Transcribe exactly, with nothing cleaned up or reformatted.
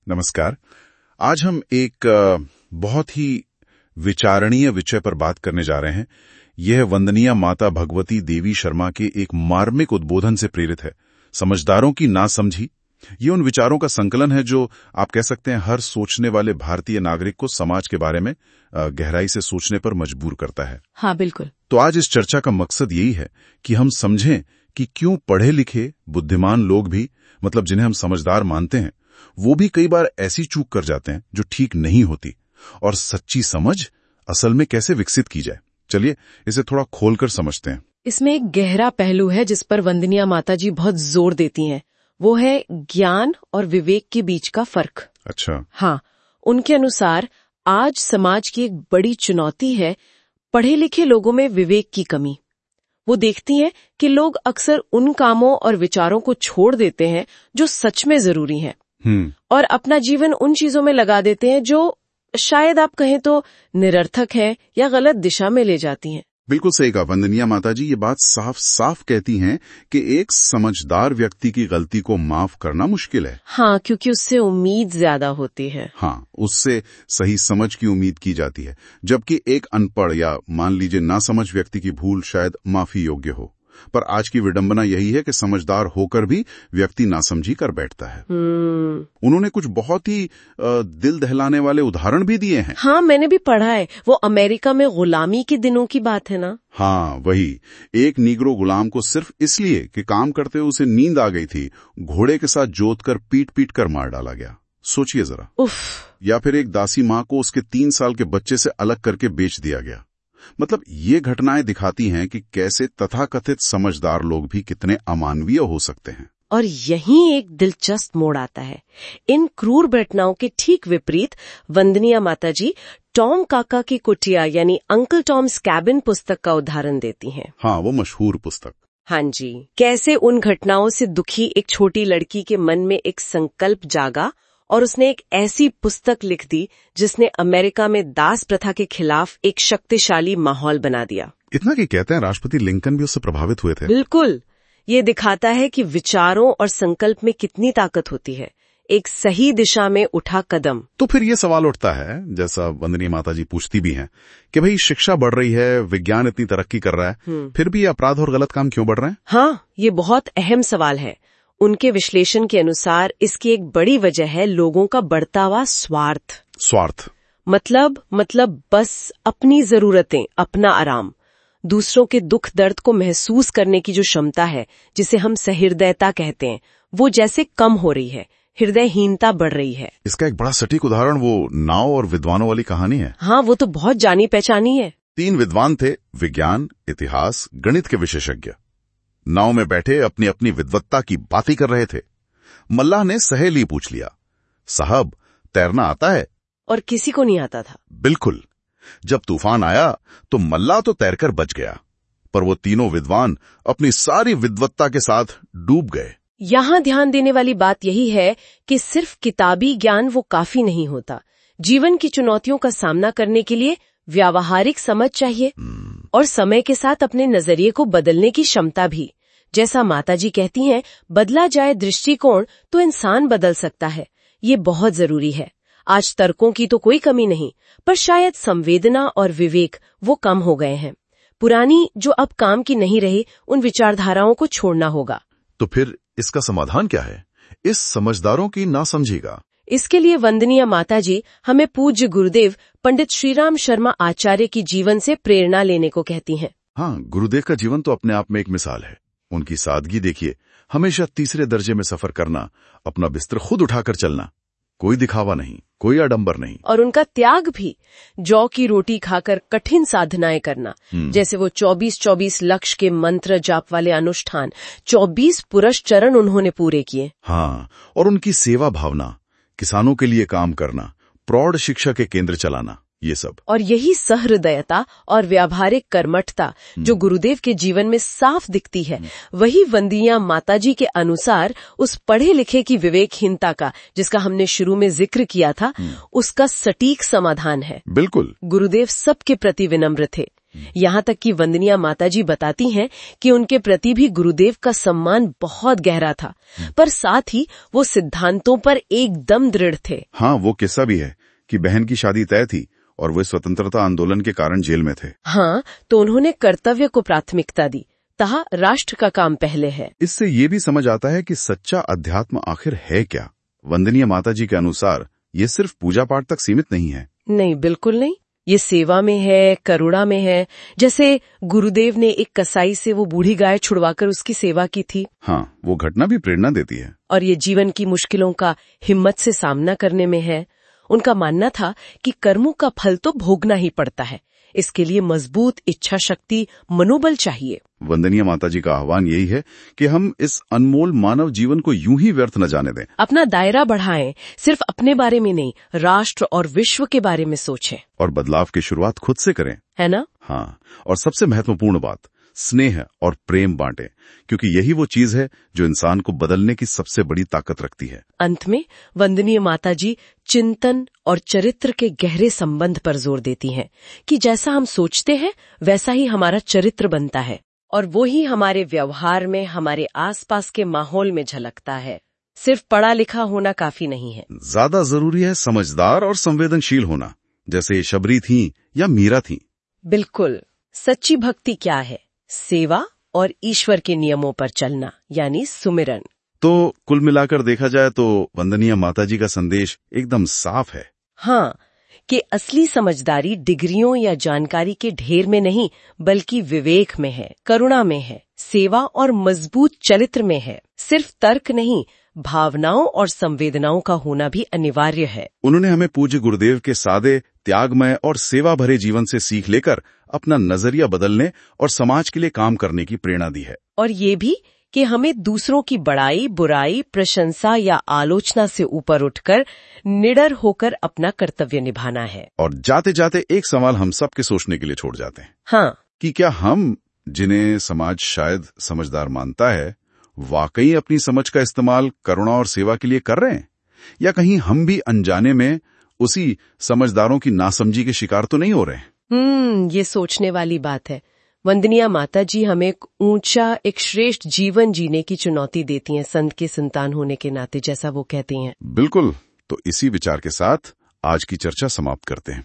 नमस्कार। आज हम एक बहुत ही विचारणीय विषय पर बात करने जा रहे हैं। यह वंदनीय माता भगवती देवी शर्मा के एक मार्मिक उद्बोधन से प्रेरित है। समझदारों की नासमझी। ये उन विचारों का संकलन है जो आप कह सकते हैं हर सोचने वाले भारतीय नागरिक को समाज के बारे में गहराई से सोचने पर मजबूर करता है। हाँ, बिल्कुल। तो आज इस चर्चा का मकसद यही है कि हम समझें कि क्यों पढ़े लिखे बुद्धिमान लोग भी, मतलब जिन्हें हम समझदार मानते हैं, वो भी कई बार ऐसी चूक कर जाते हैं जो ठीक नहीं होती, और सच्ची समझ असल में कैसे विकसित की जाए। चलिए इसे थोड़ा खोलकर समझते हैं। इसमें एक गहरा पहलू है जिस पर वंदनीय माता जी बहुत जोर देती हैं। वो है ज्ञान और विवेक के बीच का फर्क। अच्छा। हाँ, उनके अनुसार आज समाज की एक बड़ी चुनौती है पढ़े लिखे लोगों में विवेक की कमी। वो देखती हैं कि लोग अक्सर उन कामों और विचारों को छोड़ देते हैं जो सच में जरूरी हैं, और अपना जीवन उन चीजों में लगा देते हैं जो शायद आप कहें तो निरर्थक है या गलत दिशा में ले जाती हैं। बिल्कुल सही कहा वंदनीय माता जी। ये बात साफ साफ कहती हैं कि एक समझदार व्यक्ति की गलती को माफ करना मुश्किल है। हाँ, क्योंकि उससे उम्मीद ज्यादा होती है। हाँ, उससे सही समझ की उम्मीद की जाती है, जबकि एक अनपढ़ या मान लीजिए नासमझ व्यक्ति की भूल शायद माफी योग्य हो। पर आज की विडंबना यही है कि समझदार होकर भी व्यक्ति नासमझी कर बैठता है। उन्होंने कुछ बहुत ही दिल दहलाने वाले उदाहरण भी दिए हैं। हाँ, मैंने भी पढ़ा है। वो अमेरिका में गुलामी के दिनों की बात है ना? हाँ, वही। एक नीग्रो गुलाम को सिर्फ इसलिए कि काम करते हुए उसे नींद आ गई थी, घोड़े के साथ जोत कर पीट पीट कर मार डाला गया। सोचिए जरा। उफ। या फिर एक दासी माँ को उसके तीन साल के बच्चे से अलग करके बेच दिया गया। मतलब ये घटनाएं दिखाती हैं कि कैसे तथाकथित समझदार लोग भी कितने अमानवीय हो सकते हैं। और यहीं एक दिलचस्प मोड़ आता है। इन क्रूर घटनाओं के ठीक विपरीत वंदनीय माता जी टॉम काका की कुटिया यानी अंकल टॉम्स कैबिन पुस्तक का उदाहरण देती हैं। हाँ, वो मशहूर पुस्तक। हाँ जी। कैसे उन घटनाओं से दुखी एक छोटी लड़की के मन में एक संकल्प जागा और उसने एक ऐसी पुस्तक लिख दी जिसने अमेरिका में दास प्रथा के खिलाफ एक शक्तिशाली माहौल बना दिया। इतना कि कहते हैं राष्ट्रपति लिंकन भी उससे प्रभावित हुए थे। बिल्कुल। ये दिखाता है कि विचारों और संकल्प में कितनी ताकत होती है, एक सही दिशा में उठा कदम। तो फिर ये सवाल उठता है, जैसा वंदनीय माता जी पूछती भी हैं, कि भाई शिक्षा बढ़ रही है, विज्ञान इतनी तरक्की कर रहा है, फिर भी अपराध और गलत काम क्यों बढ़ रहे हैं? हाँ, ये बहुत अहम सवाल है। उनके विश्लेषण के अनुसार इसकी एक बड़ी वजह है लोगों का बढ़ता हुआ स्वार्थ। स्वार्थ मतलब मतलब बस अपनी जरूरतें, अपना आराम। दूसरों के दुख दर्द को महसूस करने की जो क्षमता है, जिसे हम सहृदयता कहते हैं, वो जैसे कम हो रही है, हृदयहीनता बढ़ रही है। इसका एक बड़ा सटीक उदाहरण वो नाव और विद्वानों वाली कहानी है। हाँ, वो तो बहुत जानी पहचानी है। तीन विद्वान थे, विज्ञान, इतिहास, गणित के विशेषज्ञ। नाव में बैठे अपनी अपनी विद्वत्ता की बातें कर रहे थे। मल्लाह ने सहेली पूछ लिया, साहब तैरना आता है? और किसी को नहीं आता था। बिल्कुल। जब तूफान आया तो मल्लाह तो तैरकर बच गया, पर वो तीनों विद्वान अपनी सारी विद्वत्ता के साथ डूब गए। यहाँ ध्यान देने वाली बात यही है कि सिर्फ किताबी ज्ञान वो काफी नहीं होता। जीवन की चुनौतियों का सामना करने के लिए व्यावहारिक समझ चाहिए और समय के साथ अपने नजरिए को बदलने की क्षमता भी। जैसा माताजी कहती हैं, बदला जाए दृष्टिकोण तो इंसान बदल सकता है। ये बहुत जरूरी है। आज तर्कों की तो कोई कमी नहीं, पर शायद संवेदना और विवेक वो कम हो गए हैं। पुरानी जो अब काम की नहीं रही, उन विचारधाराओं को छोड़ना होगा। तो फिर इसका समाधान क्या है? इस समझदारों की नासमझी का। इसके लिए वंदनीय माताजी हमें पूज्य गुरुदेव पंडित श्रीराम शर्मा आचार्य की जीवन से प्रेरणा लेने को कहती हैं। हाँ, गुरुदेव का जीवन तो अपने आप में एक मिसाल है। उनकी सादगी देखिए, हमेशा तीसरे दर्जे में सफर करना, अपना बिस्तर खुद उठाकर चलना, कोई दिखावा नहीं, कोई आडंबर नहीं। और उनका त्याग भी, जौ की रोटी खाकर कठिन साधनाएं करना, जैसे वो चौबीस चौबीस लक्ष्य के मंत्र जाप वाले अनुष्ठान, चौबीस पुरुष चरण उन्होंने पूरे किए। हाँ, और उनकी सेवा भावना, किसानों के लिए काम करना, प्रौढ़ शिक्षा के केंद्र चलाना, ये सब। और यही सहृदयता और व्यावहारिक कर्मठता जो गुरुदेव के जीवन में साफ दिखती है, वही वंदनीय माताजी के अनुसार उस पढ़े लिखे की विवेकहीनता का, जिसका हमने शुरू में जिक्र किया था, उसका सटीक समाधान है। बिल्कुल। गुरुदेव सबके प्रति विनम्र थे, यहाँ तक कि वंदनिया माताजी बताती हैं कि उनके प्रति भी गुरुदेव का सम्मान बहुत गहरा था, पर साथ ही वो सिद्धांतों पर एकदम दृढ़ थे। हाँ, वो किस्सा भी है कि बहन की शादी तय थी और वे स्वतंत्रता आंदोलन के कारण जेल में थे। हाँ, तो उन्होंने कर्तव्य को प्राथमिकता दी, तहा राष्ट्र का काम पहले है। इससे ये भी समझ आता है कि सच्चा अध्यात्म आखिर है क्या। वंदनीय माताजी के अनुसार ये सिर्फ पूजा पाठ तक सीमित नहीं है। नहीं, बिल्कुल नहीं। ये सेवा में है, करुणा में है। जैसे गुरुदेव ने एक कसाई से वो बूढ़ी गाय छुड़वाकर उसकी सेवा की थी। हाँ, वो घटना भी प्रेरणा देती है। और ये जीवन की मुश्किलों का हिम्मत से सामना करने में है। उनका मानना था कि कर्मों का फल तो भोगना ही पड़ता है, इसके लिए मजबूत इच्छा शक्ति, मनोबल चाहिए। वंदनीय माताजी का आह्वान यही है कि हम इस अनमोल मानव जीवन को यूं ही व्यर्थ न जाने दें। अपना दायरा बढ़ाएं, सिर्फ अपने बारे में नहीं, राष्ट्र और विश्व के बारे में सोचें। और बदलाव की शुरुआत खुद से करें, है ना? हाँ, और सबसे महत्वपूर्ण बात, स्नेह और प्रेम बांटें, क्योंकि यही वो चीज है जो इंसान को बदलने की सबसे बड़ी ताकत रखती है। अंत में वंदनीय माताजी चिंतन और चरित्र के गहरे संबंध पर जोर देती हैं कि जैसा हम सोचते हैं वैसा ही हमारा चरित्र बनता है, और वो ही हमारे व्यवहार में, हमारे आसपास के माहौल में झलकता है। सिर्फ पढ़ा लिखा होना काफी नहीं है, ज्यादा जरूरी है समझदार और संवेदनशील होना, जैसे शबरी थी या मीरा थी। बिल्कुल। सच्ची भक्ति क्या है? सेवा और ईश्वर के नियमों पर चलना, यानी सुमिरन। तो कुल मिलाकर देखा जाए तो वंदनीय माताजी का संदेश एकदम साफ है। हाँ, कि असली समझदारी डिग्रियों या जानकारी के ढेर में नहीं, बल्कि विवेक में है, करुणा में है, सेवा और मजबूत चरित्र में है। सिर्फ तर्क नहीं, भावनाओं और संवेदनाओं का होना भी अनिवार्य है। उन्होंने हमें पूज्य गुरुदेव के सादे, त्यागमय और सेवा भरे जीवन से सीख लेकर अपना नजरिया बदलने और समाज के लिए काम करने की प्रेरणा दी है। और ये भी कि हमें दूसरों की बड़ाई, बुराई, प्रशंसा या आलोचना से ऊपर उठकर निडर होकर अपना कर्तव्य निभाना है। और जाते जाते एक सवाल हम सब के सोचने के लिए छोड़ जाते हैं। हाँ, कि क्या हम, जिन्हें समाज शायद समझदार मानता है, वाकई अपनी समझ का इस्तेमाल करुणा और सेवा के लिए कर रहे हैं, या कहीं हम भी अनजाने में उसी समझदारों की नासमझी के शिकार तो नहीं हो रहे हैं? हम्म ये सोचने वाली बात है। वंदनीय माताजी हमें एक ऊंचा, एक श्रेष्ठ जीवन जीने की चुनौती देती हैं, संत के संतान होने के नाते, जैसा वो कहती हैं। बिल्कुल। तो इसी विचार के साथ आज की चर्चा समाप्त करते हैं।